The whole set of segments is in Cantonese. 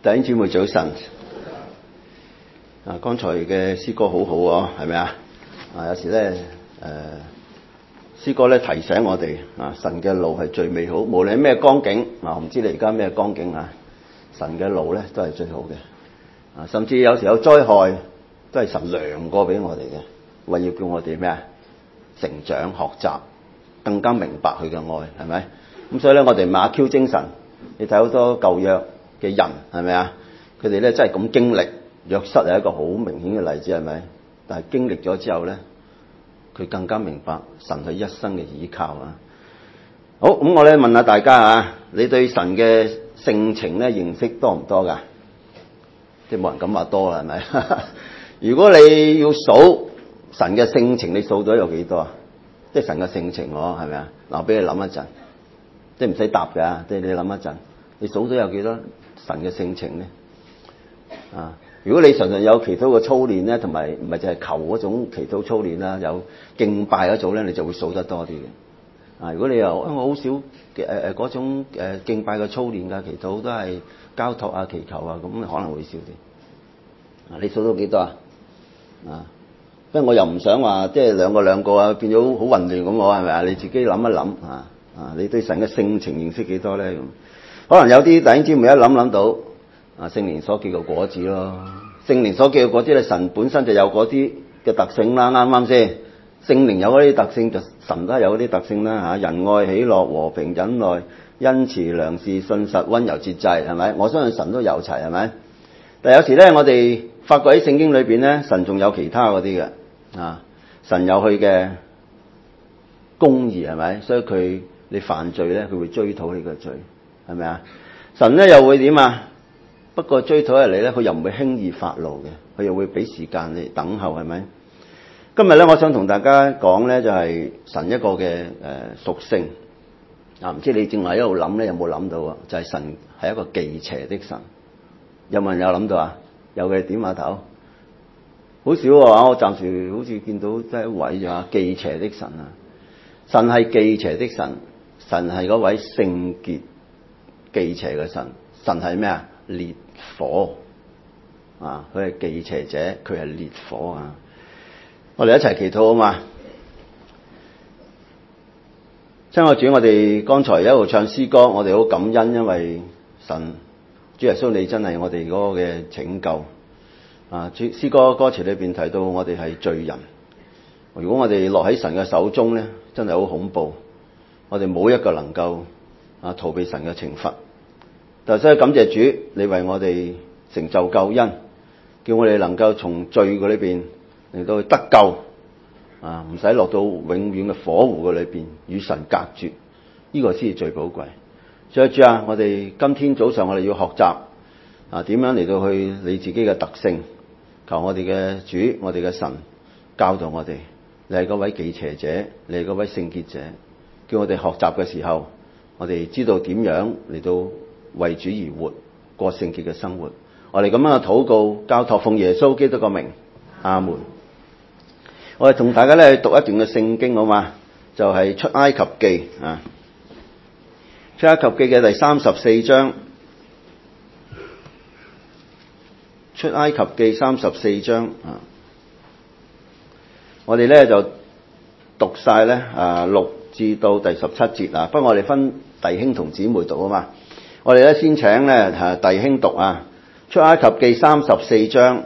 弟兄姊妹早晨。剛才嘅詩歌好好喎，係咪啊？有時咧詩歌咧提醒我哋神嘅路係最美好，無論咩光景我唔知你而家咩光景神嘅路咧都係最好嘅。甚至有時有災害都係神量過俾我哋嘅，為要叫我哋咩啊？成長學習，更加明白佢嘅愛，係咪？咁所以咧，我哋馬 Q 精神，你睇好多舊約嘅人係咪啊？佢哋咧真係咁經歷，約瑟係一個好明顯嘅例子，係咪？但係經歷咗之後咧，佢更加明白神係一生嘅依靠啊！好，咁我咧問下大家你對神嘅性情咧認識多唔多㗎？即係冇人敢話多啦，係咪？如果你要數神嘅性情，你數到有幾多啊？即係神嘅性情係咪啊？嗱，我俾你諗一陣，即係唔使答㗎，即係你諗一陣，你數到有幾多神嘅性情咧？如果你常常有祈禱嘅操練咧，同埋唔係淨係求嗰種祈禱操練啦，有敬拜嗰種咧，你就會數得多啲嘅。如果你又我好少嗰種敬拜嘅操練㗎，祈禱都係交託啊、祈求啊，咁可能會少啲。你數到幾多啊？不過我又唔想話即係兩個變咗好混亂咁，我係咪啊？你自己諗一諗你對神嘅性情認識幾多咧？咁可能有啲弟兄姊妹一諗到聖靈所結嘅果子咯。聖靈所結嘅果子咧，神本身就有嗰啲嘅特性啦，啱唔啱先？聖靈有嗰啲特性，就神都係有嗰啲特性啦。仁愛、喜樂、和平、忍耐、恩慈、良善、信實、溫柔、節制，係咪？我相信神都有齊，係咪？但係有時咧，我哋發覺喺聖經裏邊咧，神仲有其他嗰啲嘅神有佢嘅公義，係咪？所以你犯罪咧，佢會追討你個罪，係咪啊？神咧又會點啊？不過追討嚟咧，佢又唔會輕易發怒嘅，佢又會俾時間你等候，係咪？今日咧，我想同大家講咧，就係神一個嘅屬性唔知你正話一路諗咧，有冇諗到啊？就係神係一個忌邪的神，有冇人有諗到啊？有嘅點下頭，好少喎。我暫時好似見到得一位就忌邪的神啊！神係忌邪的神，神係嗰位聖潔忌邪嘅神，神係咩啊？烈火佢係忌邪者，佢係烈火我哋一齊祈禱好嘛？親愛的主，我哋剛才一路唱詩歌，我哋好感恩，因為神主耶穌你真係我哋嗰個嘅拯救詩歌歌詞裏邊提到我哋係罪人，如果我哋落喺神嘅手中咧，真係好恐怖，我哋冇一個能夠逃避神嘅懲罰。但係所以感謝主，你為我哋成就救恩，叫我哋能夠從罪嘅裏邊嚟到去得救唔使落到永遠嘅火湖嘅裏邊與神隔絕，呢個先係最寶貴。所以主我哋今天早上我哋要學習點樣嚟到去你自己嘅特性，求我哋嘅主，我哋嘅神教導我哋，你係嗰位忌邪者，你係嗰位聖潔者，叫我哋學習嘅時候，我哋知道點樣嚟到為主而活，過聖潔嘅生活。我哋咁樣嘅禱告，交託奉耶穌基督嘅名，阿門。我哋同大家咧讀一段嘅聖經好嘛？就係出埃及記出埃及記嘅第34章，出埃及記34章我哋咧就讀晒咧6至到第17節不過我哋分弟兄同姊妹讀啊嘛。我哋咧先請咧弟兄讀出埃及記34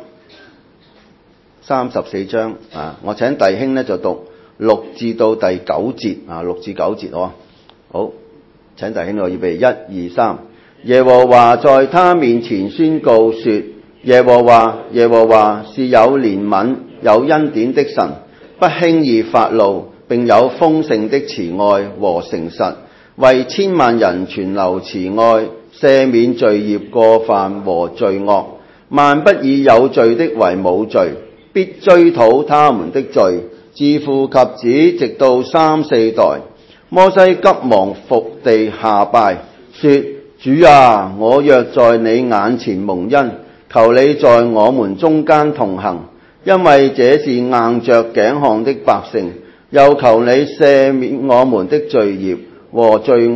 章我請弟兄咧就讀6至到第9節6至9節好，請弟兄預備1、2、3。耶和華在他面前宣告說：耶和華是有憐憫有恩典的神，不輕易發怒，並有豐盛的慈愛和誠實，為千萬人存留慈愛，赦免罪孽過犯和罪惡。萬不以有罪的為無罪，必追討他們的罪，自父及子直到3、4代。摩西急忙伏地下拜，說：主啊，我若在你眼前蒙恩，求你在我們中間同行，因為這是硬着頸項的百姓。又求你赦免我們的罪孽和罪惡，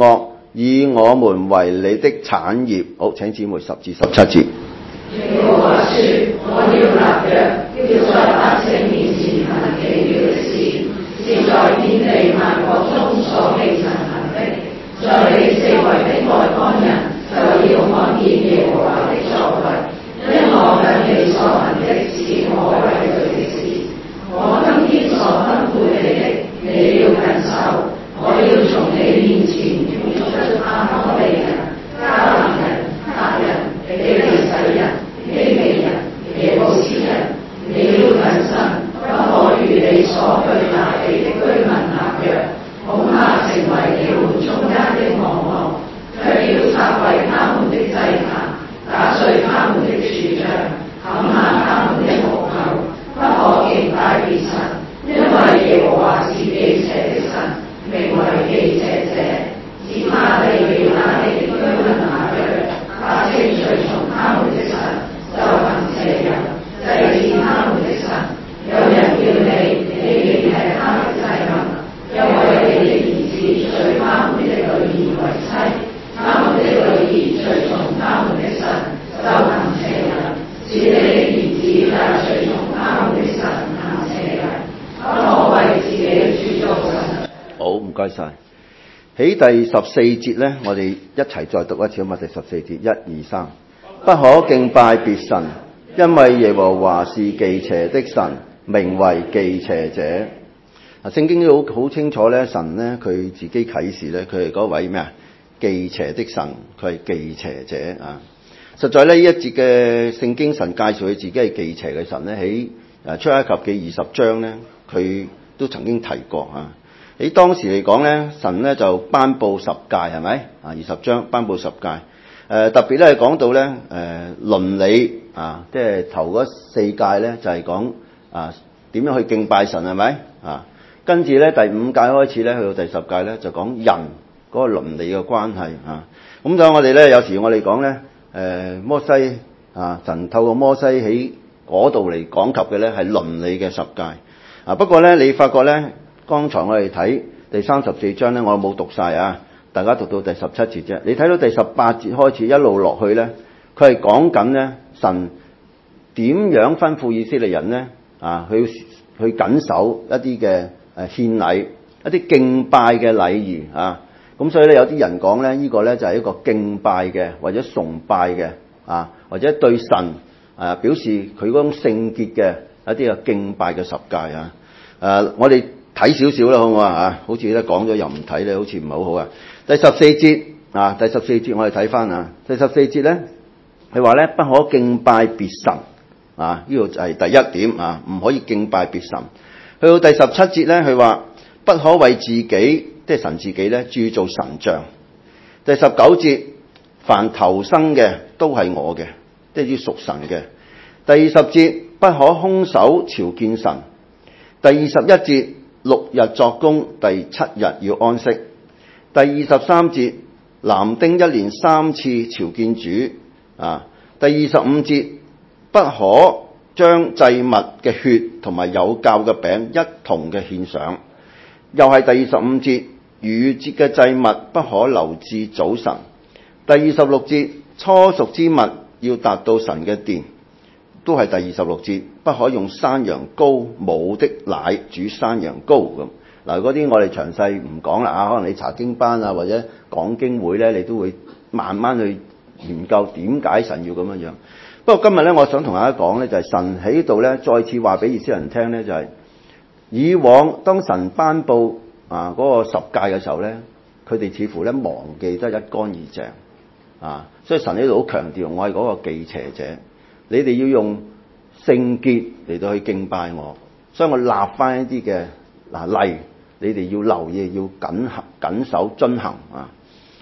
以我們為你的產業。好，請姊妹10至17節。 耶和華說：我要立約，要在百姓面前行奇妙的事，是在遍地萬國中所未曾行的。在你四圍的外邦人就要看見耶和華的作為，因我向你所行的是可畏懼的事。我今天所吩咐你的，你要謹守。我要從你面前驅出亞摩利人、迦南人、赫人、比利洗人、希未人、耶布斯人。你要謹慎，不可與你所居那地的居民立約，恐怕成為你們中間的網羅，卻要拆毀他們的祭壇，打碎他們的柱像，砍下他們的木偶，不可敬拜別神，因為耶和華是忌邪的神，名為忌邪者。只怕你與那地的居民立約，百姓隨從他們的神，就行邪淫，祭祀他們的神。有人叫你，你便吃他的祭物，又為你的兒子娶他們的女兒為妻，他們的女兒隨從他們的神，就行邪淫，使你的兒子也隨從他們的神行邪淫，不可為自己鑄造神。 好，唔該晒。喺第14節呢，我哋一齊再讀一次啊嘛。第14節，1、2、3，不可敬拜別神，因為耶和華是忌邪的神，名為忌邪者。聖經都好清楚咧，神咧佢自己啟示咧，佢係嗰位咩啊？忌邪的神，佢係忌邪者啊！實在咧呢一節嘅聖經，神介紹佢自己係忌邪嘅神咧，喺出埃及記20章咧，佢都曾經提過啊。喺當時嚟講咧，神咧就頒布10誡，係咪啊？20章頒布10誡，特別咧講到咧倫理啊，即係頭嗰4誡咧就係講啊點樣去敬拜神，係咪啊？跟住咧第5誡開始咧，去到第10誡咧就講人嗰個倫理嘅關係啊。咁所以我哋咧有時我哋講咧摩西啊，神透過摩西喺嗰度嚟講及嘅咧係倫理嘅10誡啊。不過咧你發覺咧，剛才我哋睇第34章咧，我冇讀晒啊，大家讀到第17節啫。你睇到第18節開始一路落去咧，佢係講緊咧神點樣吩咐以色列人咧啊，去謹守一啲嘅獻禮，一啲敬拜嘅禮儀啊。咁所以咧有啲人講咧，呢個咧就係一個敬拜嘅或者崇拜嘅啊，或者對神表示佢嗰種聖潔嘅一啲嘅敬拜嘅10誡啊。我哋睇少少啦，好唔好啊？好似咧講咗又唔睇咧，好似唔係好好啊。第14節啊，第14節我哋睇翻啊。第14節咧，佢話咧不可敬拜別神啊，呢度就係第一點啊，唔可以敬拜別神。去到第17節咧，佢話不可為自己，即係神自己咧鑄造神像。第19節，凡頭生嘅都係我嘅，即係要屬神嘅。第20節，不可空手朝見神。第21節，6日作工，第7日要安息。第23節，男丁1年3次朝見主啊。第25節，不可將祭物嘅血同埋有酵嘅餅一同嘅獻上。又係第25節，逾越節嘅祭物不可留至早晨。第26節，初熟之物要達到神嘅殿。都係第26節，不可用山羊羔母的奶煮山羊羔咁。嗱，嗰啲我哋詳細唔講啦啊，可能你查經班啊或者講經會咧，你都會慢慢去研究點解神要咁樣樣。不過今日咧，我想同大家講咧，就係神喺度咧再次話俾以色列人聽咧，就係以往當神頒布嗰個10誡嘅時候咧，佢哋似乎咧忘記得一乾二淨啊，所以神喺度好強調，我係嗰個忌邪者。你哋要用聖潔嚟到去敬拜我，所以我立翻一啲嘅例，你哋要留意，要謹守遵行啊！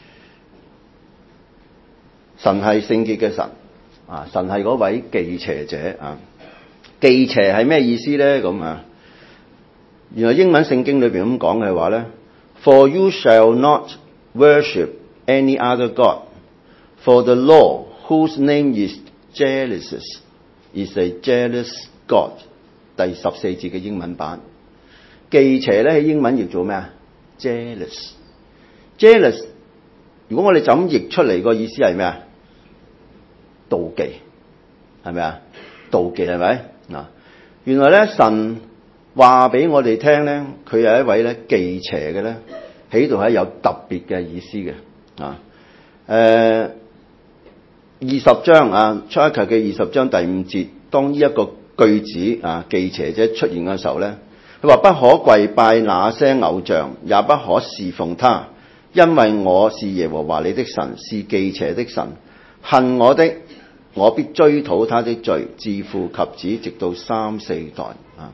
神係聖潔嘅神啊，神係嗰位忌邪者啊！忌邪係咩意思咧？咁啊，原來英文聖經裏邊咁講嘅話咧 ，For you shall not worship any other god, for the Lord whose name is Jealous is a jealous God。 第14節嘅英文版，忌邪咧喺英文譯做咩啊？ Jealous 如果我哋就咁譯出嚟個意思係咩啊？妒忌，係咪啊？妒忌係咪？嗱，原來咧神話俾我哋聽咧，佢係一位咧忌邪嘅咧，喺度係有特別嘅意思嘅啊。20章啊，出埃及嘅20章第5節，當呢一個句子啊忌邪者出現嘅時候咧，佢話不可跪拜那些偶像，也不可侍奉他，因為我是耶和華你的神，是忌邪的神，恨我的，我必追討他的罪，自父及子，直到3、4代啊。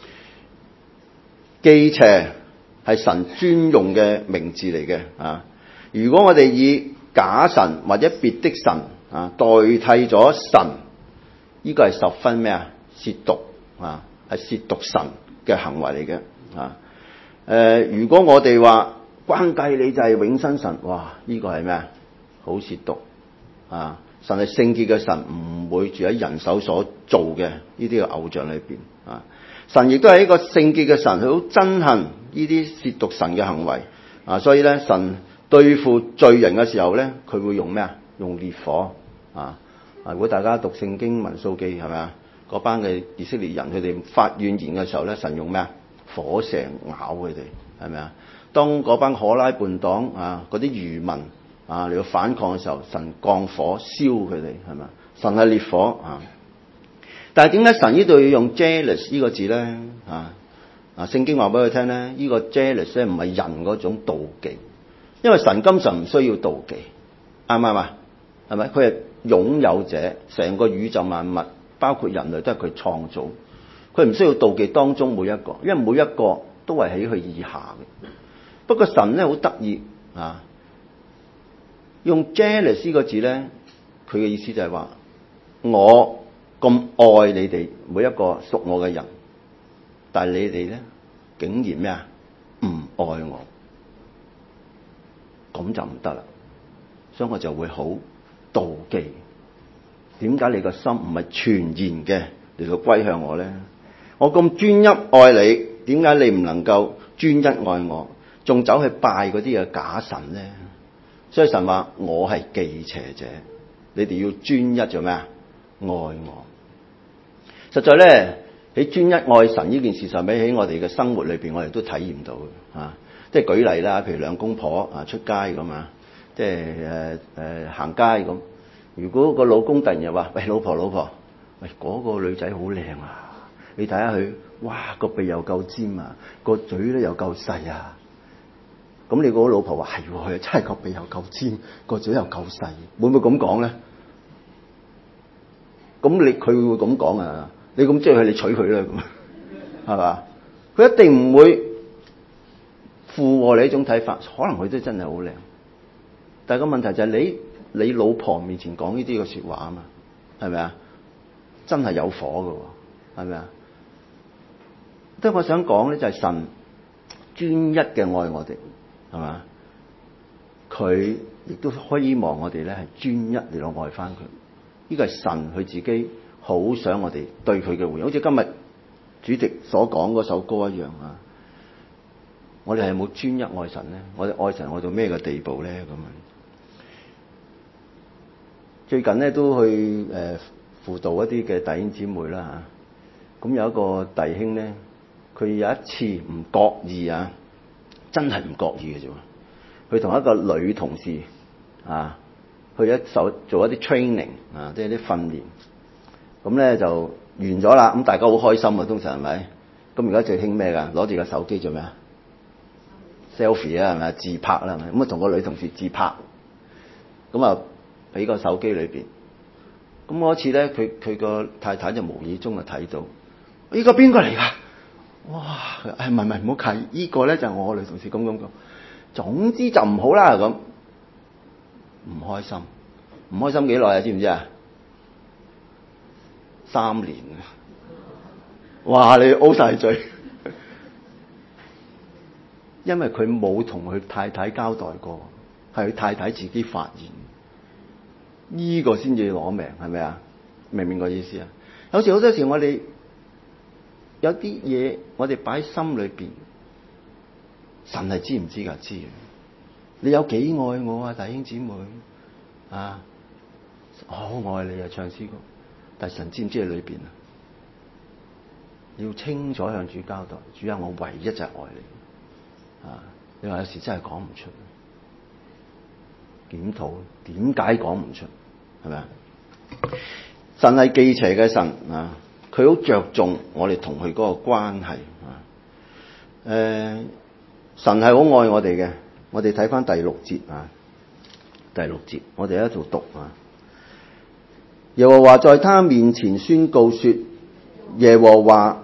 忌邪係神專用嘅名字嚟嘅啊。如果我哋以假神或者別的神啊代替咗神，呢個係十分咩啊？褻瀆啊，係褻瀆神嘅行為嚟嘅啊。如果我哋話關計你就係永生神，哇！呢個係咩啊？好褻瀆啊！神係聖潔嘅神，唔會住喺人手所做嘅呢啲嘅偶像裏邊啊。神亦都係一個聖潔嘅神，佢好憎恨呢啲褻瀆神嘅行為啊。所以咧，神對付罪人嘅時候咧，佢會用咩啊？用烈火啊！如果大家讀聖經民數記係咪啊？嗰班嘅以色列人佢哋發怨言嘅時候咧，神用咩啊？火蛇咬佢哋係咪啊？當嗰班可拉叛黨啊嗰啲餘民啊嚟到反抗嘅時候，神降火燒佢哋係咪啊？神係烈火啊！但係點解神呢度要用 jealous 呢個字咧？聖經話俾佢聽咧，呢個 jealous 咧唔係人嗰種妒忌，因為神根本唔需要妒忌，啱唔啱啊？係咪？佢係擁有者，成個宇宙萬物包括人類都係佢創造，佢唔需要妒忌當中每一個，因為每一個都係喺佢以下嘅。不過神咧好得意啊，用 jealous 呢個字咧，佢嘅意思就係話我咁愛你哋每一個屬我嘅人，但係你哋咧竟然咩啊？唔愛我，咁就唔得啦，所以我就會好妒忌。點解你個心唔係全然嘅嚟到歸向我咧？我咁專一愛你，點解你唔能夠專一愛我，仲走去拜嗰啲嘅假神咧？所以神話我係忌邪者，你哋要專一做咩啊？愛我。實在咧喺專一愛神呢件事上面，喺我哋嘅生活裏邊，我哋都體驗到嘅啊。即係舉例啦，譬如兩公婆啊出街咁啊，即係行街咁。如果個老公突然又話：喂，老婆，喂，嗰個女仔好靚啊！你睇下佢，哇，個鼻又夠尖啊，個嘴咧又夠細啊！咁你個老婆話：係喎，佢真係個鼻又夠尖，個嘴又夠細，會唔會咁講咧？咁佢會咁講啊？你咁中意佢，你娶佢啦，咁係嘛？佢一定唔會附和你呢種睇法，可能佢都真係好靚，但係個問題就係你老婆面前講呢啲嘅說話啊嘛，係咪啊？真係有火㗎，係咪啊？即係我想講咧，就係神專一嘅愛我哋，係嘛？佢亦都希望我哋咧係專一嚟到愛翻佢。呢個係神佢自己好想我哋對佢嘅回應，好似今日主席所講嗰首歌一樣啊！我哋係冇專一愛神咧，我哋愛神愛到咩嘅地步咧？咁啊！最近咧都去輔導一啲嘅弟兄姊妹啦嚇，咁有一個弟兄咧，佢有一次唔覺意啊，真係唔覺意嘅啫喎，佢同一個女同事啊，去做一啲 training 啊，即係啲訓練，咁咧就完咗啦，咁大家好開心啊，通常係咪？咁而家最興咩㗎？攞住個手機做咩啊？selfie 啊，係咪？自拍啦，係咪？咁啊同個女同事自拍，咁啊喺個手機裏邊。咁嗰次咧，佢個太太就無意中就睇到，呢個邊個嚟㗎？哇！唔好睇，呢個咧就係我個女同事咁。總之就唔好啦咁，唔開心幾耐啊？知唔知啊？3年啊！哇！你 O 晒嘴，因為佢冇同佢太太交代過，係佢太太自己發現。呢個先至攞命，係咪啊？明唔明個意思啊？好多時我哋有啲嘢，我哋擺喺心裏邊，神係知唔知㗎？知嘅。 你有幾愛我啊，弟兄姊妹啊？好愛你啊，唱詩歌。但神知唔知喺裏邊啊？要清楚向主交代，主啊，我唯一就係愛你啊！你話有時真係講唔出，檢討點解講唔出，係咪啊？神係忌邪嘅神啊，佢好着重我哋同佢嗰個關係啊。神係好愛我哋嘅，我哋睇翻第六節啊，第六節我哋喺度讀啊。耶和華在他面前宣告說：耶和華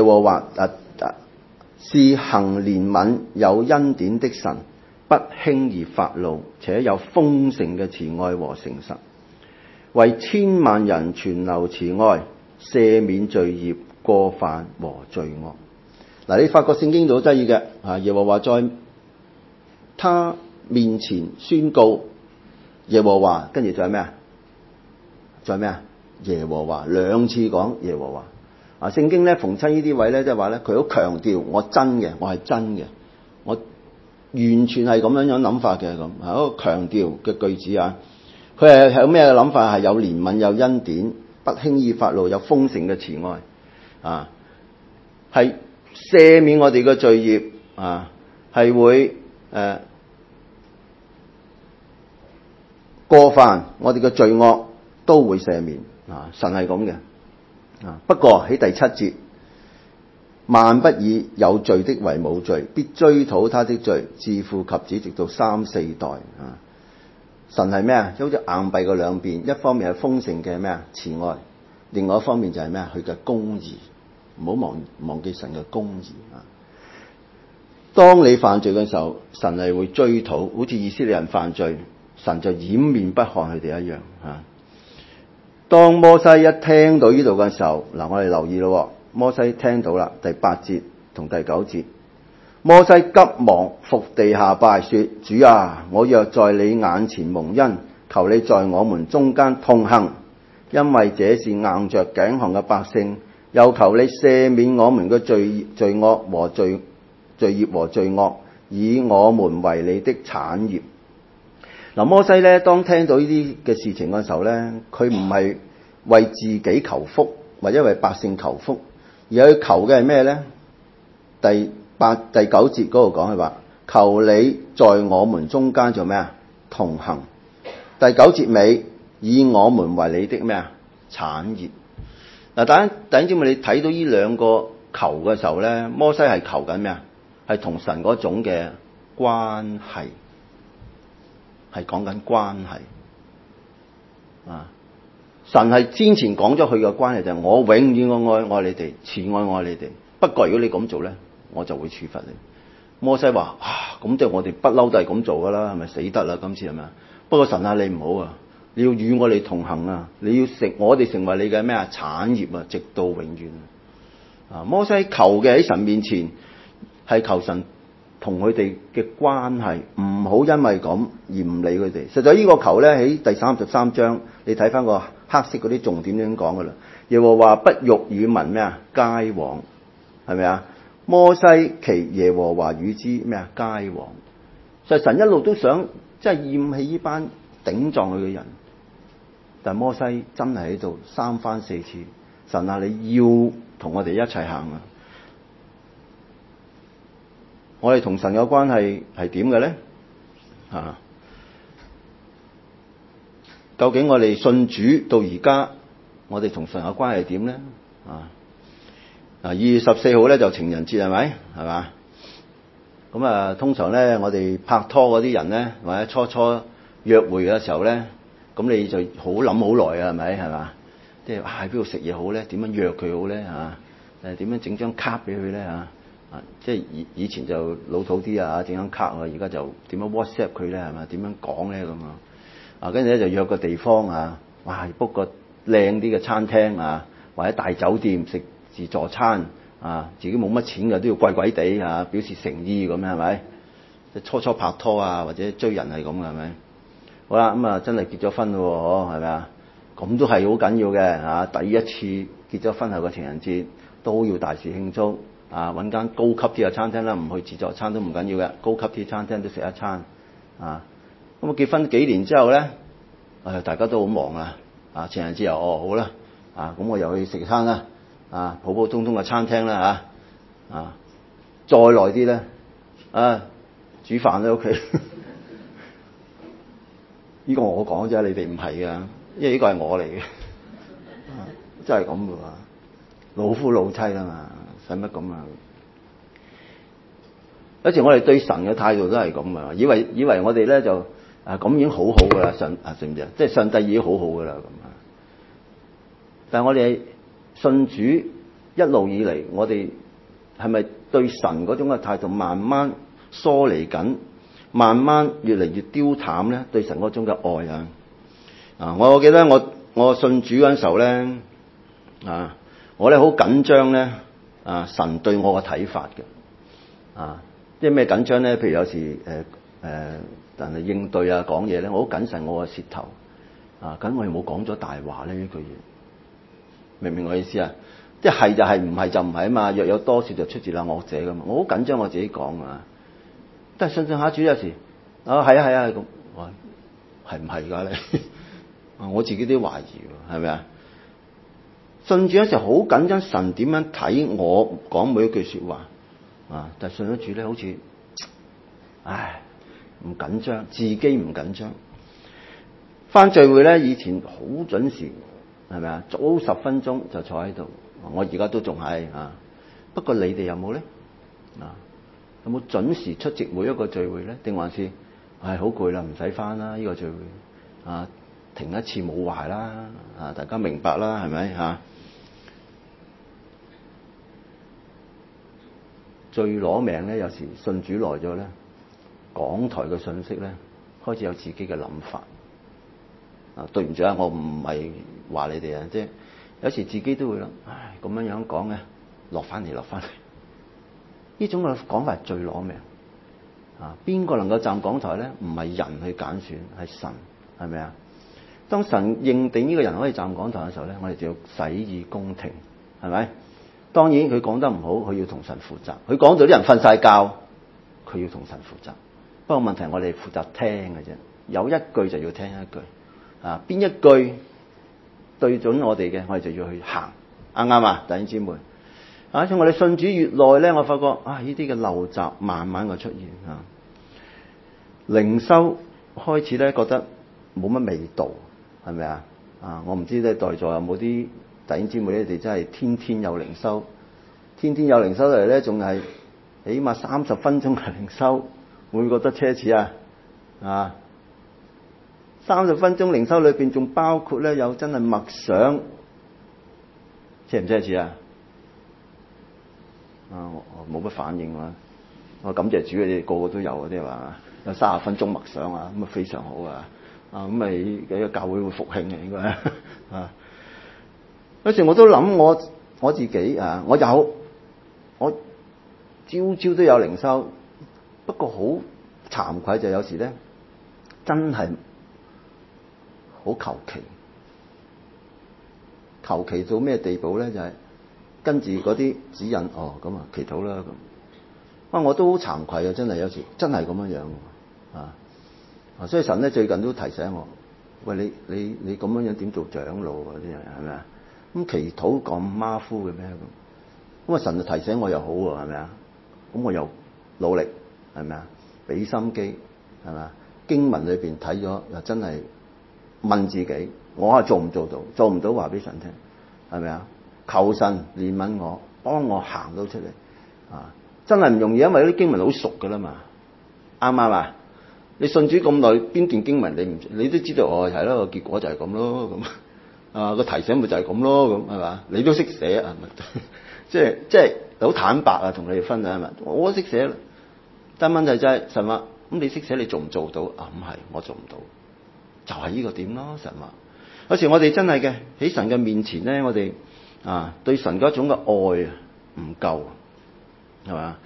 是行憐憫有恩典的神，不輕易發怒，且有豐盛嘅慈愛和誠實，為千萬人存留慈愛，赦免罪孽過犯和罪惡。嗱，你發覺聖經都好得意嘅啊！耶和華在他面前宣告，耶和華跟住仲有咩啊？仲有咩啊？耶和華兩次講耶和華啊！聖經咧逢親呢啲位咧，即係話咧，佢好強調我真嘅，我係真嘅，我完全係咁樣諗法嘅，咁係一個強調嘅句子啊！佢係有咩嘅諗法？係有憐憫，有恩典，不輕易發怒，有豐盛嘅慈愛啊！係赦免我哋嘅罪孽啊！係會過犯我哋嘅罪惡都會赦免啊！神係咁嘅啊！不過喺第七節，萬不以有罪的為無罪，必追討他的罪，自父及子，直到三四代啊！神係咩啊？好似硬幣嘅兩邊，一方面係豐盛嘅咩啊？慈愛，另外一方面就係咩啊？佢嘅公義，唔好忘記神嘅公義啊！當你犯罪嘅時候，神係會追討，好似以色列人犯罪，神就掩面不看佢哋一樣啊！當摩西一聽到呢度嘅時候，嗱，我哋留意咯，摩西聽到啦，第8節同第9節，摩西急忙伏地下拜說：主啊，我若在你眼前蒙恩，求你在我們中間同行，因為這是硬着頸項嘅百姓，又求你赦免我們嘅罪惡和罪孽和罪惡，以我們為你的產業。嗱，摩西咧，當聽到呢啲嘅事情嘅時候咧，佢唔係為自己求福，或者為百姓求福，而佢求嘅係咩咧？第9節嗰度講係話，求你在我們中間做咩啊？同行。第9節尾，以我們為你的咩啊？產業。嗱，弟兄姊妹，你睇到呢兩個求嘅時候咧，摩西係求緊咩啊？係同神嗰種嘅關係。係講緊關係啊！神係先前講咗佢嘅關係就係我永遠愛你哋，慈愛你哋。不過如果你咁做咧，我就會處罰你。摩西話：咁即係我哋不嬲都係咁做噶啦，係咪死得啦？今次係咪啊？不過神啊，你唔好啊！你要與我哋同行啊！你要我哋成為你嘅咩啊？產業啊，直到永遠啊！摩西求嘅喺神面前係求神同佢哋嘅關係，唔好因為咁而唔理佢哋。實在呢個求咧喺第33章，你睇翻個黑色嗰啲重點已經講噶啦。耶和華不欲與民咩啊？偕往，係咪啊？摩西其耶和華與之咩啊？偕往。所以神一路都想即係厭棄呢班頂撞佢嘅人，但摩西真係喺度3番4次，神啊，你要同我哋一齊行啊！我哋同神嘅關係係點嘅咧？究竟我哋信主到而家，我哋同神嘅關係係點咧？2月14號咧就情人節係咪？係嘛？咁啊，通常咧我哋拍拖嗰啲人咧，或者初約會嘅時候咧，咁你就好諗好耐啊，係咪？係嘛？即係喺邊度食嘢好咧？點樣約佢好咧？點樣整張卡俾佢咧？即係以前就老土啲啊，整張卡啊，而家就點樣 WhatsApp 佢咧？係嘛？點樣講咧？咁跟住咧就約個地方啊，book 個靚啲嘅餐廳啊，或者大酒店食自助餐啊，自己冇乜錢嘅都要貴貴地啊，表示誠意咁，係咪？即係初拍拖啊，或者追人係咁嘅，係咪？好啦，咁真係結咗婚咯，係咪啊？咁都係好緊要嘅，第一次結咗婚後嘅情人節都要大肆慶祝啊！揾間高級啲嘅餐廳啦，唔去自助餐都唔緊要嘅，高級啲餐廳都食一餐啊，咁我結婚幾年之後咧，大家都好忙啊，情人節又好啦，咁我又去食餐啦，普普通通嘅餐廳啦再耐啲咧，煮飯喺屋企，呢個我講啫，你哋唔係㗎，因為呢個係我嚟嘅，真係咁㗎喎，老夫老妻啦嘛，使乜咁啊？有時我哋對神嘅態度都係咁啊，以為我哋咧就咁已經好好㗎啦，信唔信啊？即係上帝已經好好㗎啦咁啊！但係我哋信主一路以嚟，我哋係咪對神嗰種嘅態度慢慢疏離緊，慢慢越嚟越丟淡咧？對神嗰種嘅愛啊！我記得我信主嗰陣時候咧我咧好緊張咧神對我嘅睇法嘅即係咩緊張咧？譬如有時但係應對講嘢咧，我好謹慎我嘅舌頭咁我哋冇講咗大話咧呢句嘢，明唔明我意思啊？即係就係，唔係就唔係啊嘛！若有多少就出自那惡者噶嘛，我好緊張我自己講但係信下主有時係啊咁，係唔係㗎你？我自己都懷疑係咪啊？信主嗰時好緊張神點樣睇我講每一句說話但係信咗主咧，好似唔緊張，自己唔緊張。返聚會咧，以前好準時，係咪啊？早10分鐘就坐喺度。我而家都仲係不過你哋有冇咧？有冇準時出席每一個聚會咧？定還是好攰啦，唔使返啦？呢個聚會停一次冇壞啦大家明白啦，係咪最攞命咧，有時信主耐咗咧，港台嘅信息咧開始有自己嘅諗法對唔住我唔係話你哋即係有時自己都會諗，咁樣講嘅落翻嚟，呢種嘅講法係最攞命邊個能夠站港台咧？唔係人去揀選，係神，係咪啊？當神認定呢個人可以站講台嘅時候咧，我哋就要洗耳恭聽，係咪？當然佢講得唔好，佢要同神負責。佢講到啲人瞓晒覺，佢要同神負責。不過問題我哋負責聽嘅啫，有一句就要聽一句邊一句對準我哋嘅，我哋就要去行，啱唔啱啊？弟兄姊妹所以我哋信主越耐咧，我發覺呢啲嘅陋習慢慢嘅出現靈修開始咧覺得冇乜味道，係咪啊？我唔知咧在座有冇啲弟兄姊妹，你哋真係天天有靈修，天天有靈修嚟咧，仲係起碼30分鐘嘅靈修，會唔會覺得奢侈30分鐘靈修裏邊仲包括咧有真係默想，奢唔奢侈我冇乜反應我感謝主，你哋個個都有啲話有30分鐘默想咁啊非常好咁咪嘅教會會復興嘅應該有時我都諗我自己我朝朝都有靈修，不過好慚愧就有時咧真係好求其到咩地步咧？就係跟住嗰啲指引咁祈禱啦咁。我都好慚愧真係有時真係咁樣所以神咧最近都提醒我，喂你咁樣點做長老嗰啲人係咪啊？咁祈禱咁馬虎嘅咩咁？神就提醒我又好喎，係咪啊？咁我又努力係咪啊？俾心機係咪啊？經文裏邊睇咗又真係問自己，我做唔做到？做唔到話俾神聽，係咪啊？求神憐憫我，幫我行到出嚟真係唔容易，因為啲經文好熟噶啦嘛，啱唔啱啊？你信主咁耐，邊段經文你都知道係咯，個結果就係咁咯咁個提醒咪就係咁咯咁係嘛？你都識寫係咪？即係好坦白同你哋分享係咪？我都識寫啦，但問題就係神話咁你識寫你做唔做到咁係我做唔到，就係呢個點咯。神話有時我哋真係嘅喺神嘅面前咧，我哋對神嗰種嘅愛唔夠係嘛？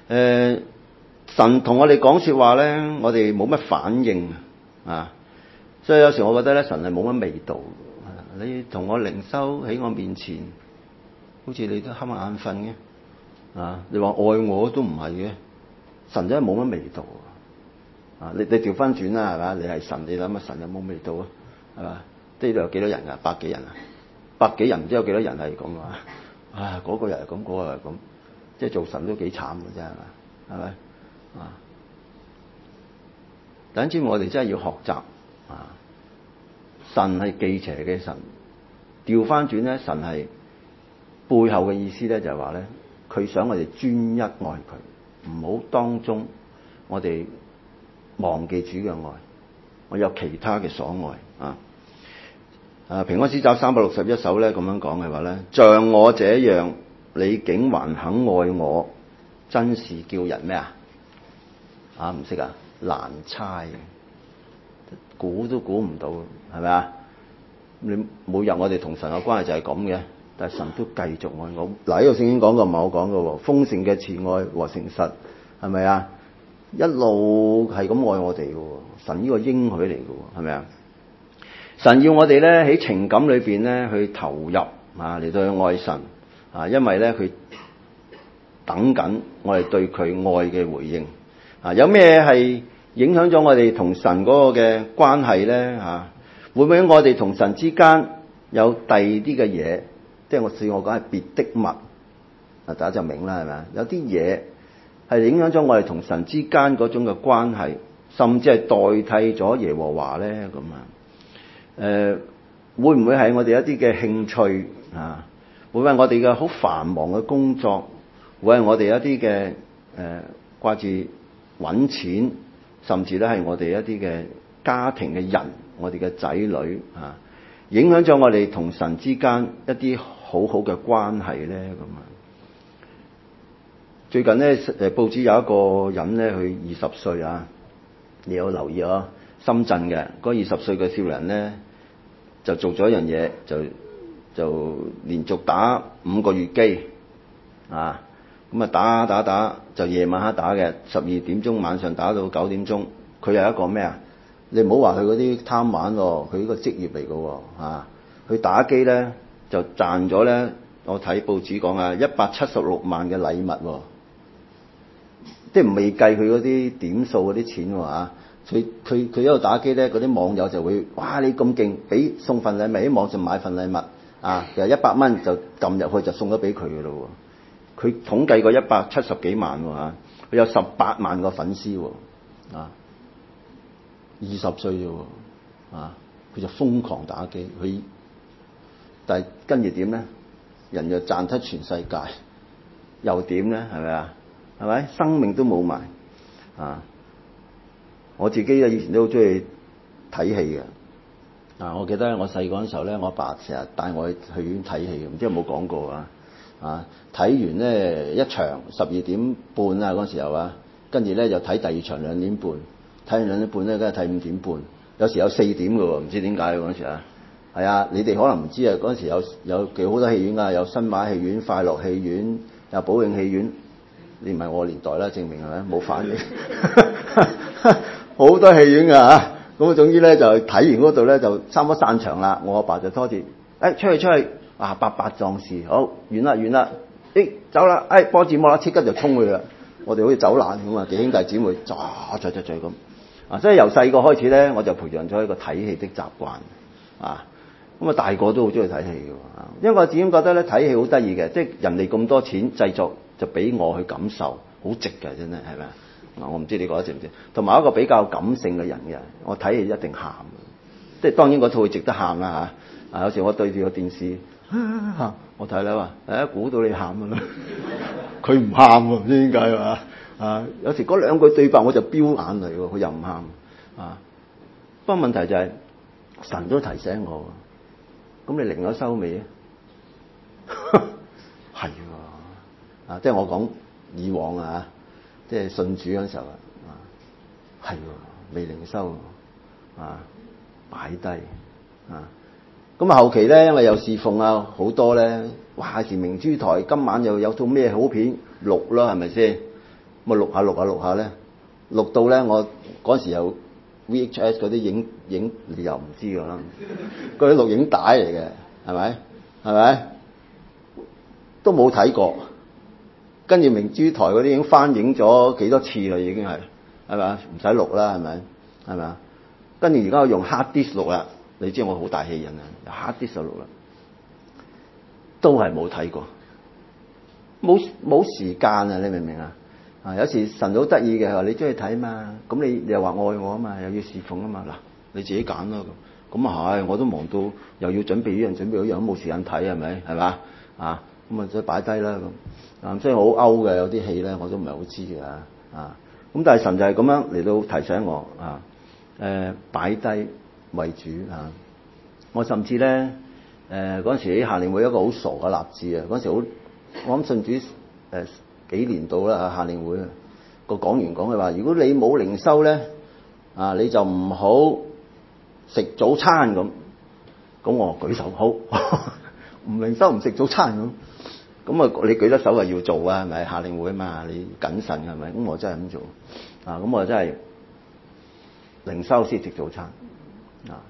神同我哋講說話咧，我哋冇乜反應所以有時我覺得咧，神係冇乜味道。你同我靈修喺我面前，好似你都瞌眼瞓嘅你話愛我都唔係嘅，神真係冇乜味道你調翻轉啦，係嘛？你係神，你諗下神有冇味道啊？係嘛？呢度有幾多人啊？百幾人啊？百幾人唔知有幾多人係咁啊？啊，嗰個又係咁，嗰個又係咁，即係做神都幾慘嘅啫，係嘛？係咪啊？等陣我哋真係要學習啊！神係忌邪嘅神，調翻轉咧，神係背後嘅意思咧，就係話咧，佢想我哋專一愛佢，唔好當中我哋忘記主嘅愛，我有其他嘅所愛啊！平安詩集361首咧咁樣講嘅話咧，像我這樣，你竟還肯愛我，真是叫人咩啊？唔識啊？難猜，估都估唔到，係咪啊？你每日我哋同神嘅關係就係咁嘅，但係神都繼續愛我。嗱，呢個聖經講過唔係我講嘅，豐盛嘅慈愛和誠實，係咪啊？一路係咁愛我哋嘅，神呢個應許嚟嘅，係咪啊？神要我哋咧喺情感裏邊咧去投入嚟到去愛神因為咧佢等緊我哋對佢愛嘅回應有咩係影響咗我哋同神嗰個嘅關係咧會唔會我哋同神之間有第二啲嘅嘢？即係我講係別的物大家就明啦，係咪啊？有啲嘢係影響咗我哋同神之間嗰種嘅關係，甚至係代替咗耶和華咧咁會唔會係我哋一啲嘅興趣會唔會係我哋嘅好繁忙嘅工作，會係我哋一啲嘅掛住揾錢，甚至咧係我哋一啲嘅家庭嘅人，我哋嘅仔女影響咗我哋同神之間一啲好好嘅關係咧咁最近咧報紙有一個人咧，佢20歲你有留意深圳嘅嗰20歲嘅少年咧，就做咗一樣嘢，就連續打5個月機咁打就夜晚黑打嘅，12點鐘晚上打到9點鐘。佢有一個咩你唔好話佢嗰啲貪玩佢呢個職業嚟嘅佢打機咧就賺咗咧，我睇報紙講176萬嘅禮物即係未計佢嗰啲點數嗰啲錢佢一路打機咧，嗰啲網友就會哇你咁勁，俾送份禮物喺網上買份禮物其實100蚊就撳入去就送咗俾佢嘅咯。佢統計過170幾萬佢有18萬個粉絲20歲啫佢就瘋狂打機，但係跟住點咧？人又賺得全世界，又點咧？係咪啊？係咪？生命都冇埋我自己以前都好中意睇戲嘅我記得我細個嗰陣時候咧，我爸成日帶我去戲院睇戲，唔知有冇講過睇完咧一場12點半嗰陣時候跟住咧就睇第二場2點半，睇完2點半咧，梗係睇5點半，有時有4點嘅喎，唔知點解嗰陣時係你哋可能唔知嗰陣時有幾好多戲院有新馬戲院、快樂戲院、有寶永戲院。你唔係我年代啦，證明係咪冇反應？好多戲院㗎咁總之咧就睇完嗰度咧就差唔多散場啦。我阿爸就拖住出去八百壯士，好完啦，走啦！播字幕啦，即刻就衝去啦。我哋好似走難咁幾兄弟姊妹咁所以由細個開始咧，我就培養咗一個睇戲的習慣咁大個都好中意睇戲嘅因為我自己覺得咧睇戲好得意嘅，即係人哋咁多錢製作，就俾我去感受，好值嘅真係，係咪我唔知你覺得值唔值？同埋一個比較感性嘅人嘅，我睇戲一定喊，即係當然嗰套戲值得喊啦有時我對住個電視我睇啦話估到你喊啦，佢唔喊喎，唔知點解有時嗰2句對白我就飆眼淚喎，佢又唔喊不過問題就係神都提醒我，咁你靈咗修未係即係我講以往即係信主嗰陣時候係未靈修擺低咁後期咧，因為有侍奉好多咧，哇！時明珠台今晚又有套咩好片錄啦，係咪先？咁錄下咧，錄到咧我嗰陣時有 VHS 嗰啲影你又唔知㗎啦，嗰啲錄影帶嚟嘅，係咪？都冇睇過。跟住明珠台嗰啲已經翻映咗幾多次啦，已經係係咪啊？唔使錄啦，係咪？係咪啊？跟住而家我用 hard disk 錄啦，你知我好大氣人啊，用 hard disk 錄啦，都係冇睇過，冇時間啊！你明唔明啊？啊，有時神好得意嘅，話你中意睇嘛，咁你又話愛我啊嘛，又要侍奉啊嘛，嗱，你自己揀咯咁啊係，我都忙到又要準備呢樣準備嗰樣，都冇時間睇係咪？係嘛啊？咁啊，再擺低啦咁啊，所以好勾嘅有啲戲咧，我都唔係好知嘅啊。咁但係神就係咁樣嚟到提醒我啊，擺低為主啊。我甚至咧嗰陣時喺夏令會有一個好傻嘅立志啊，嗰陣時好我諗信主幾年到啦，夏令會個講員講佢話：如果你冇靈修咧啊，你就唔好食早餐咁。咁我舉手好，唔靈修唔食早餐咁。咁啊，你舉得手係要做啊，係咪？夏令會啊嘛，你謹慎係咪？咁我真係咁做啊！咁我真係靈修先食早餐啊，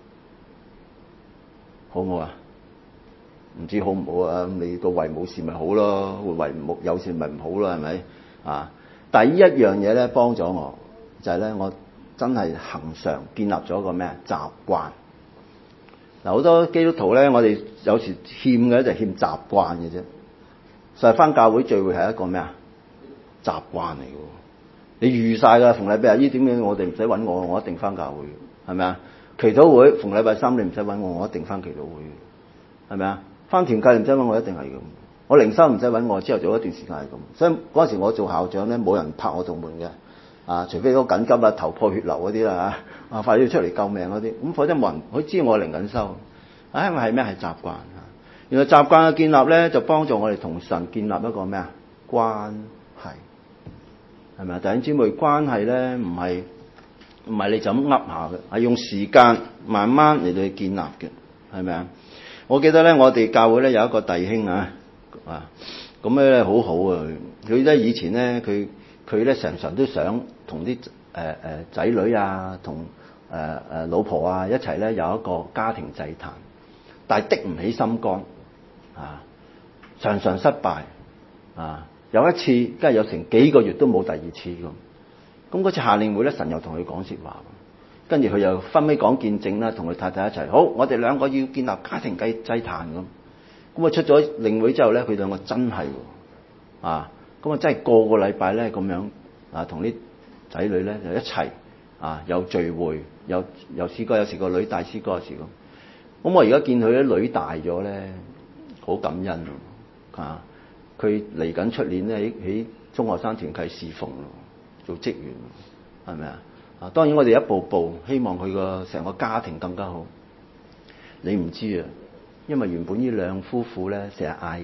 好唔好啊？唔知好唔好啊？你個胃冇事咪好咯，胃冇有事咪唔好咯，係咪啊？但係呢一樣嘢咧幫咗我，就係咧我真係恆常建立咗個咩習慣。嗱，好多基督徒咧，我哋有時欠嘅就係欠習慣嘅啫。實係返教會聚會係一個咩啊？習慣嚟嘅，你預晒㗎。逢禮拜日呢點樣，我哋唔使揾我一定返教會，係咪啊？祈禱會逢禮拜三你唔使揾我一定返祈禱會，係咪啊？返團契唔使揾我一定係咁。我靈修唔使揾我，之後做一段時間係咁。所以嗰陣時我做校長咧，冇人拍我道門嘅，啊，除非嗰緊急啊、頭破血流嗰啲啦嚇，啊快啲出嚟救命嗰啲，咁否則冇人佢知我靈緊修。啊，因為係咩？係習慣。原來習慣嘅建立咧，就幫助我哋同神建立一個咩啊？關係，係咪啊？弟兄姊妹，關係咧唔係你就咁噏下嘅，係用時間慢慢嚟到去建立嘅，係咪啊？我記得咧，我哋教會咧有一個弟兄啊，咁咧好好啊，佢咧以前咧佢咧成日都想同啲仔女啊，同老婆啊一齊咧有一個家庭祭壇，但係的唔起心肝。啊，常常失敗啊！有一次，梗係有成幾個月都冇第二次咁。咁嗰次夏令會咧，神又同佢講説話，跟住佢又分尾講見證啦，同佢太太一齊。好，我哋兩個要建立家庭祭壇咁。咁啊出咗令會之後咧，佢兩個真係啊，咁啊真係個個禮拜咧咁樣啊，同啲仔女咧就一齊啊，有聚會，有詩歌，有時個女帶詩歌，有時咁。咁我而家見佢啲女大咗咧。好感恩啊！佢嚟緊出年咧喺中學生團契侍奉做職員，係咪啊？啊，當然我哋一步步希望佢個成個家庭更加好。你唔知啊，因為原本呢兩夫婦咧成日嗌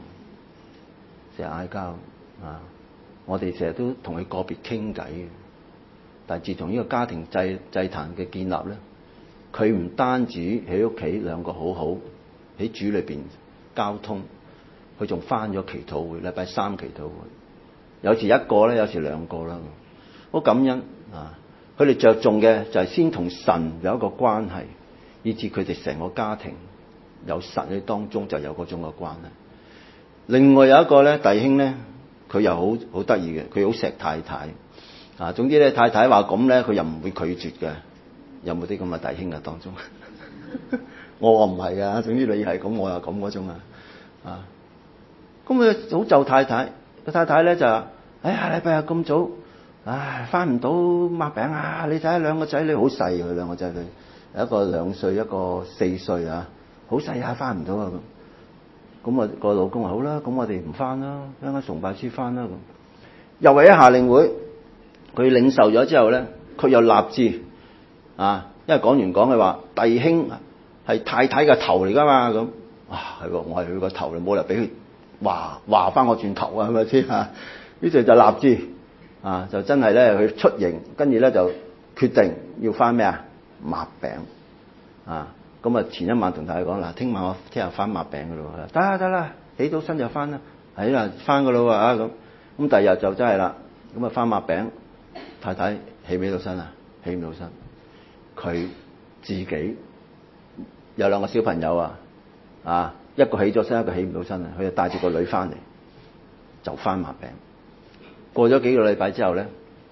交啊！我哋成日都同佢個別傾偈嘅，但係自從呢個家庭祭壇嘅建立咧，佢唔單止喺屋企兩個好好喺主裏邊交通，佢仲返咗祈禱會，禮拜三祈禱會，有時一個咧，有時兩個啦，好感恩啊！佢哋着重嘅就係先同神有一個關係，以至佢哋成個家庭有神喺當中就有嗰種嘅關係。另外有一個咧弟兄咧，佢又好得意嘅，佢好錫太太啊。總之咧，太太話咁咧，佢又唔會拒絕嘅。有冇啲咁嘅弟兄啊？當中？我唔係啊，總之你係咁，我又咁嗰種啊，咁佢好就太太，個太太咧就話：哎呀，禮拜日咁早，唉，翻唔到擘餅啊！你睇下兩個仔女好細，佢兩個仔女，一個2歲，一個4歲啊，好細啊，翻唔到啊咁。咁啊個老公話：好啦，咁我哋唔翻啦，一陣間崇拜先翻啦咁。又為咗夏令會，佢領受咗之後咧，佢又立志啊，因為講完講佢話弟兄係太太嘅頭嚟噶嘛咁，啊係喎，我係佢個頭，你冇理由俾佢話翻我轉頭啊，係咪先啊？於是就立志啊，就真係咧去出營，跟住咧就決定要翻咩啊？擘餅啊！咁啊前一晚同大家講嗱，聽晚我聽日翻擘餅噶咯，得啦，起到身就翻啦，係啦翻噶咯啊咁。咁第二日就真係啦，咁啊翻擘餅，太太起唔起到身啊？起唔到身，佢自己。有2個小朋友啊，一個起咗身，一個起唔到身啊！佢就帶住個女翻嚟，就翻擘餅。過咗幾個禮拜之後咧，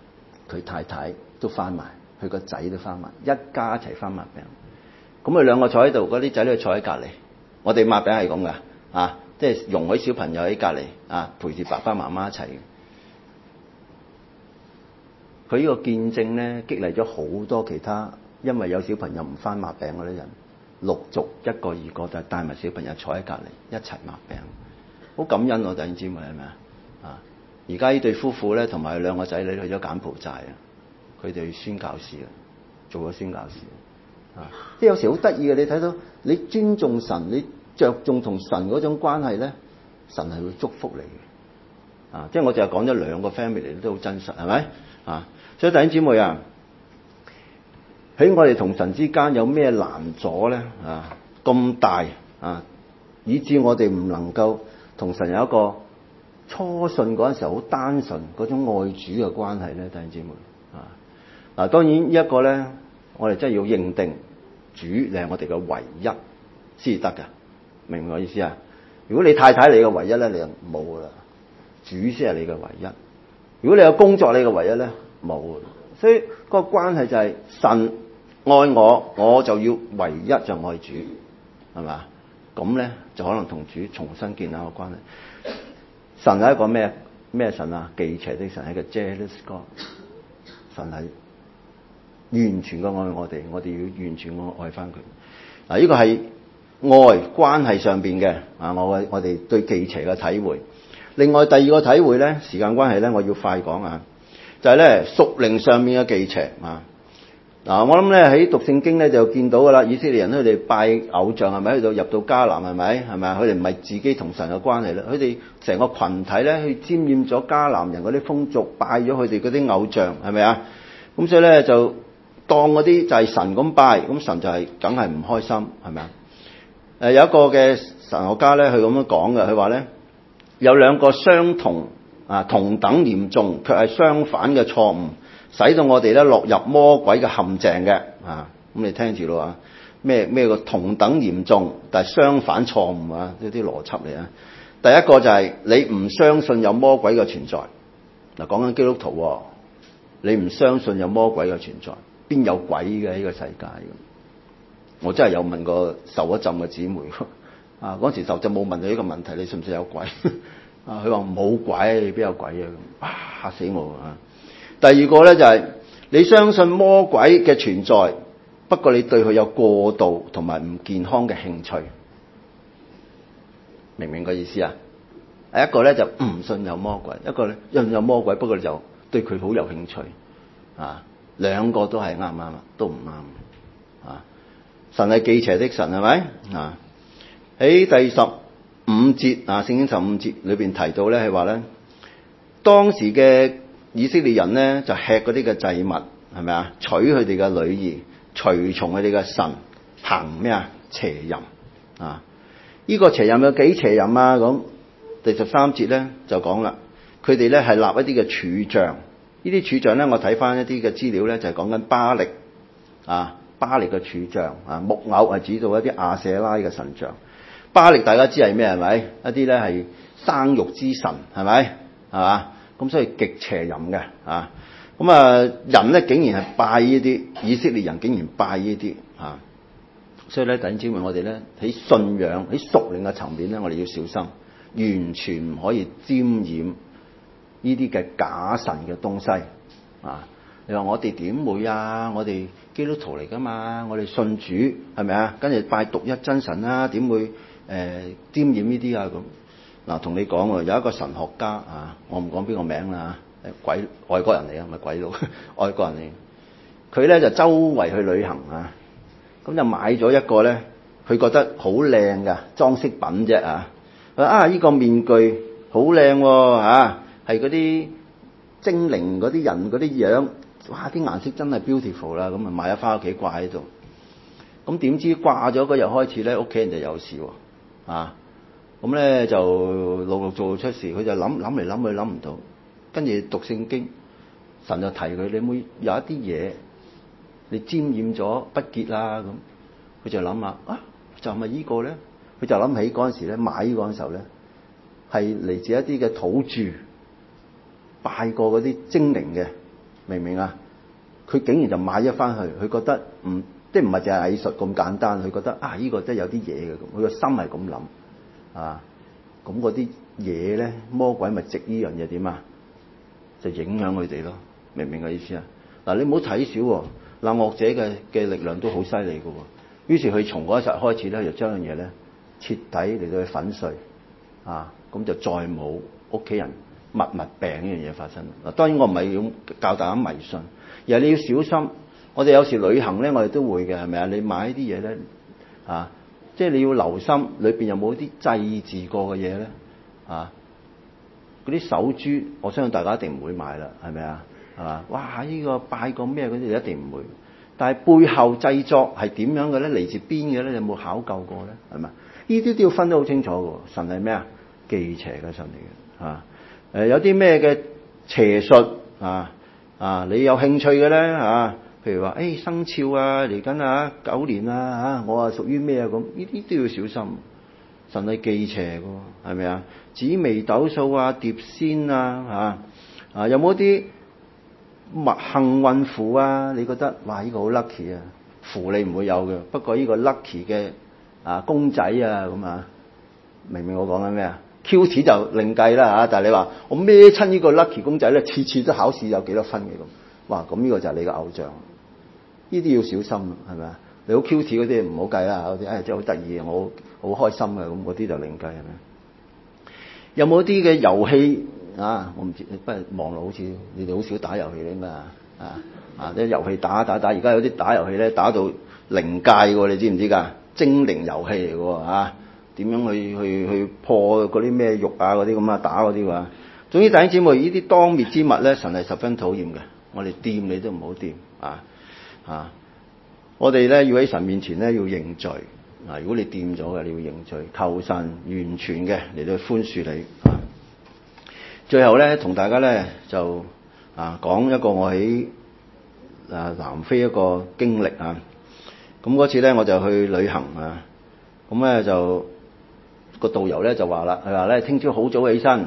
佢太太都翻埋，佢個仔都翻埋，一家一齊翻抹餅。咁佢兩個坐喺度，嗰啲仔女坐喺隔離。我哋抹餅係咁噶，即係容許小朋友喺隔離陪住爸爸媽媽一齊嘅。佢呢個見證咧，激勵咗好多其他因為有小朋友唔翻抹餅嗰啲人，陸續一個二個就帶埋小朋友坐喺隔離一齊抹餅，好感恩我弟兄姊妹係咪啊？而家呢對夫婦咧，同埋兩個仔女去咗柬埔寨啊，佢哋宣教士啊，做咗宣教士即係有時好得意嘅，你睇到你尊重神，你着重同神嗰種關係咧，神係會祝福你嘅即係我就係講咗兩個 family 都好真實，係咪所以弟兄姊妹啊，喺我哋同神之間有咩難阻咧咁大以致我哋唔能夠同神有一個初信嗰陣時候好單純嗰種愛主嘅關係咧，弟兄姊妹當然呢一個咧，我哋真係要認定主你係我哋嘅唯一先得㗎，明唔明我意思啊？如果你太太你嘅唯一咧，你就冇㗎啦，主先係你嘅唯一。如果你有工作你嘅唯一咧，冇㗎。所以個關係就係神愛我，我就要唯一就愛主，係嘛？咁咧就可能同主重新建立個關係。神係一個咩神啊？忌邪的神，係個 jealous God。神係完全嘅愛我哋，我哋要完全愛翻佢。呢個係愛關係上邊嘅我哋對忌邪嘅體會。另外第二個體會咧，時間關係咧，我要快講就係咧屬靈上面嘅忌邪我諗咧喺讀聖經咧就見到噶啦，以色列人佢哋拜偶像係咪去到入到迦南係咪佢哋唔係自己同神嘅關係啦，佢哋成個群體咧去沾染咗迦南人嗰啲風俗，拜咗佢哋嗰啲偶像係咪咁所以咧就當嗰啲就係神咁拜，咁神就係梗係唔開心係咪有一個嘅神學家咧，佢咁樣講嘅，佢話咧有兩個相同同等嚴重卻係相反嘅錯誤，使到我哋咧落入魔鬼嘅陷阱嘅咁你聽住咯咩個同等嚴重但係相反錯誤呢啲邏輯嚟第一個就係你唔相信有魔鬼嘅存在講緊基督徒你唔相信有魔鬼嘅存在，邊有鬼嘅呢個世界？我真係有問過受咗浸嘅姊妹嗰時受浸冇問到呢個問題，你信唔信有鬼？佢話冇鬼，邊有鬼嚇死我第二個咧就係你相信魔鬼嘅存在，不過你對佢有過度同埋唔健康嘅興趣，明唔明個意思一個咧就唔信有魔鬼，一個咧信有魔鬼，不過你就對佢好有興趣兩個都係啱唔啱都唔啱神係忌邪的神係咪喺第15節聖經15節裏邊提到咧係話咧當時嘅以色列人咧就吃嗰啲嘅祭物係咪娶佢哋嘅女兒，隨從佢哋嘅神，行咩邪淫呢個邪淫有幾邪淫咁第13節咧就講啦，佢哋咧係立一啲嘅柱像，呢啲柱像咧我睇翻一啲嘅資料咧就係講緊巴力巴力嘅柱像木偶係指到一啲亞舍拉嘅神像。巴力大家知係咩係咪？一啲咧係生育之神係咪？係嘛？咁所以極邪淫嘅人咧竟然係拜呢啲，以色列人竟然拜呢啲所以咧弟兄姊妹，我哋咧喺信仰喺屬靈嘅層面咧，我哋要小心，完全唔可以沾染呢啲嘅假神嘅東西你話我哋點會我哋基督徒嚟噶嘛，我哋信主係咪跟住拜獨一真神點會沾染呢啲咁同你講有一個神學家我唔講邊個名啦外國人嚟唔係鬼佬外國人嚟，佢咧就周圍去旅行咁就買咗一個咧，佢覺得好靚㗎裝飾品啫呢個面具好靚係嗰啲精靈嗰啲人嗰啲樣，哇啲顏色真係 beautiful 啦，咁啊買咗翻屋企掛喺度，咁點知掛咗嗰日開始咧，屋企人就有事咁咧就陸陸續續出事，佢就諗嚟諗去諗唔到，跟住讀聖經，神就提佢，你會有一啲嘢你沾染咗不潔啦咁，佢就諗下就係咪呢個咧？佢就諗起嗰陣時咧買呢個陣時候咧，係嚟自一啲嘅土著拜過嗰啲精靈嘅明唔明啊？佢竟然就買咗翻去，佢覺得即係唔係淨係藝術咁簡單，佢覺得呢個真係有啲嘢嘅咁，佢個心係咁諗啊。咁嗰啲嘢咧，魔鬼咪藉呢樣嘢點啊？就影響佢哋咯，明唔明嘅意思啊？嗱，你唔好睇小喎，嗱，惡者嘅力量都好犀利嘅喎。於是佢從嗰一日開始咧，就將樣嘢咧徹底嚟到去粉碎啊，咁就再冇屋企人密病呢樣嘢發生。嗱，當然我唔係要教大家迷信，而係你要小心。我哋有時旅行咧，我哋都會嘅，係咪啊？你買啲嘢咧啊，即係你要留心裏邊有冇啲祭祀過嘅嘢咧啊。嗰啲手珠，我相信大家一定唔會買啦，係咪啊？係嘛？哇！呢個拜過咩嗰啲一定唔會。但係背後製作係點樣嘅咧？嚟自邊嘅咧？你有冇考究過咧？係咪？呢啲都要分得好清楚嘅。神係咩啊？忌邪嘅神嚟嘅嚇。有啲咩嘅邪術你有興趣嘅咧嚇？譬如話生肖啊，嚟緊啊9年啊嚇，我係屬於咩啊咁？呢啲都要小心。神係忌邪嘅，係咪啊？紫微斗數啊、碟仙啊有冇啲幸運符啊？你覺得哇呢個好 lucky 啊？符你唔會有嘅，不過呢個 lucky 嘅公仔啊咁啊，明唔明我講緊咩啊？Q 字就另計啦嚇，但係你話我孭親呢個 lucky 公仔咧，次次都考試有幾多分嘅咁，哇咁呢個就係你嘅偶像，呢啲要小心係咪啊？你好 Q 字嗰啲唔好計啦，嗰啲真係好得意，我好開心嘅咁，嗰啲就另計係咪？有冇啲嘅遊戲我唔知，不過網絡好似你哋好少打遊戲咧嘛啲遊戲打，而家有啲打遊戲咧打到靈界喎，你知唔知㗎？精靈遊戲嚟㗎點樣去破嗰啲咩肉嗰啲咁打嗰啲喎。總之弟兄姊妹，呢啲當滅之物咧，神係十分討厭嘅，我哋掂你都唔好掂我哋咧要喺神面前咧要認罪如果你掂咗嘅，你要認罪，求神完全嘅嚟到寬恕你最後咧，同大家咧就講一個我喺南非一個經歷咁嗰次咧我就去旅行咁咧就個導遊咧就話啦，佢話咧聽朝好早起身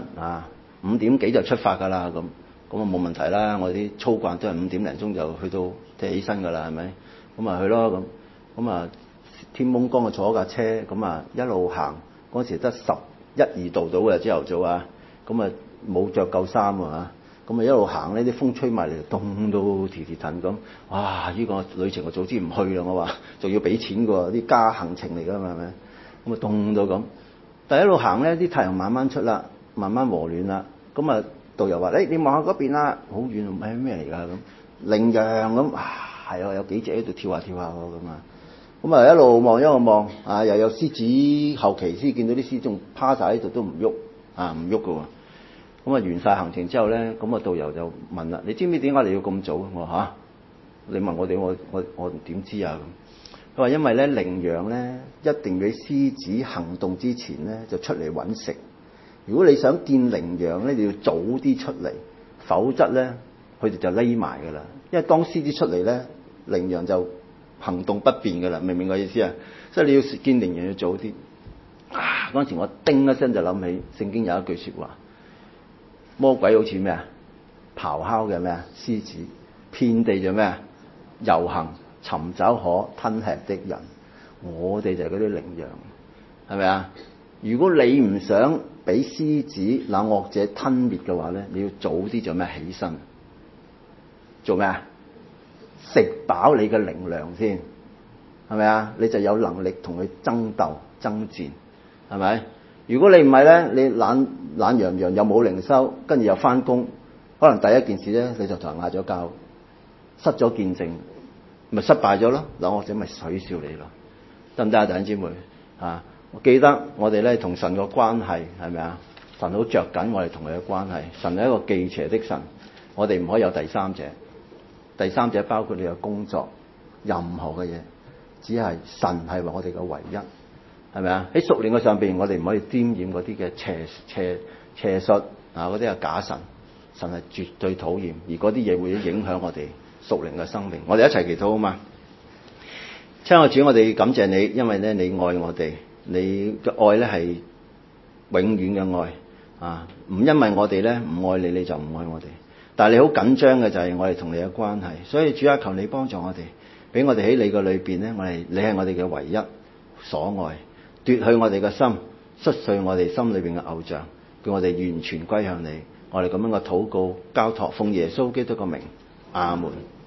5點幾就出發㗎啦咁冇問題啦，我啲操慣都係5點零鐘就去到即係起身㗎啦，係咪？咁咪去咯咁天蒙光就坐架車咁一路行嗰時得11、12度到嘅朝頭早咁冇着夠衫咁一路行呢啲風吹埋嚟，凍到蹄蹄騰咁。哇！呢個旅程我早知唔去啦，我話仲要俾錢㗎喎，啲加行程嚟㗎嘛係咪？咁凍到咁，但係一路行咧，啲太陽慢慢出啦，慢慢和暖啦。咁導遊話：你望下嗰邊啦，好遠係咩嚟㗎咁？羚羊咁係有幾隻喺度跳下跳下咁一路望一路望又有獅子，後期先見到啲獅子仲趴晒喺度都唔喐唔喐㗎喎。完晒行程之後咧，導遊就問啦：你知唔知點解你要咁早？我話你問我哋，我點知咁？佢話因為咧羚羊咧一定要喺獅子行動之前咧就出嚟揾食。如果你想見羚羊咧，你要早啲出嚟，否則咧佢哋就匿埋㗎啦。因為當獅子出嚟咧，羚羊就行動不便㗎啦。明唔明我意思啊？所以你要見羚羊要早啲。嗰陣時我叮一聲就諗起聖經有一句説話。魔鬼好似咩咆哮嘅咩獅子，遍地就咩遊行尋找可吞吃的人。我哋就係嗰啲羚羊，係咪啊？如果你唔想俾獅子那惡者吞滅嘅話咧，你要早啲做咩起身？做咩食飽你嘅靈糧先，係咪啊？你就有能力同佢爭鬥爭戰，係咪？如果你唔係咧，你懶洋洋又冇靈修，跟住又翻工，可能第一件事咧你就同人嗌咗交，失咗見證，咪失敗咗咯。嗱，或者咪取笑你咯，得唔得啊？弟兄姊妹我記得我哋咧同神個關係係咪啊？神好着緊我哋同佢嘅關係，神係一個忌邪的神，我哋唔可以有第三者。第三者包括你嘅工作，任何嘅嘢，只係神係我哋嘅唯一。係咪啊？喺屬靈嘅上邊，我哋唔可以沾染嗰啲嘅邪術嗰啲係假神，神係絕對討厭，而嗰啲嘢會影響我哋屬靈嘅生命。我哋一齊祈禱好嘛？親愛主，我哋感謝你，因為咧你愛我哋，你嘅愛咧係永遠嘅愛唔因為我哋咧唔愛你，你就唔愛我哋。 但係你好緊張嘅就係我哋同你嘅關係。所以主啊，求你幫助我哋，俾我哋喺你嘅裏邊呢，你係我哋嘅唯一所愛，奪去我哋嘅心，摔碎我哋心裏邊嘅偶像，叫我哋完全歸向你。我哋咁樣嘅禱告交託，奉耶穌基督嘅名，阿門。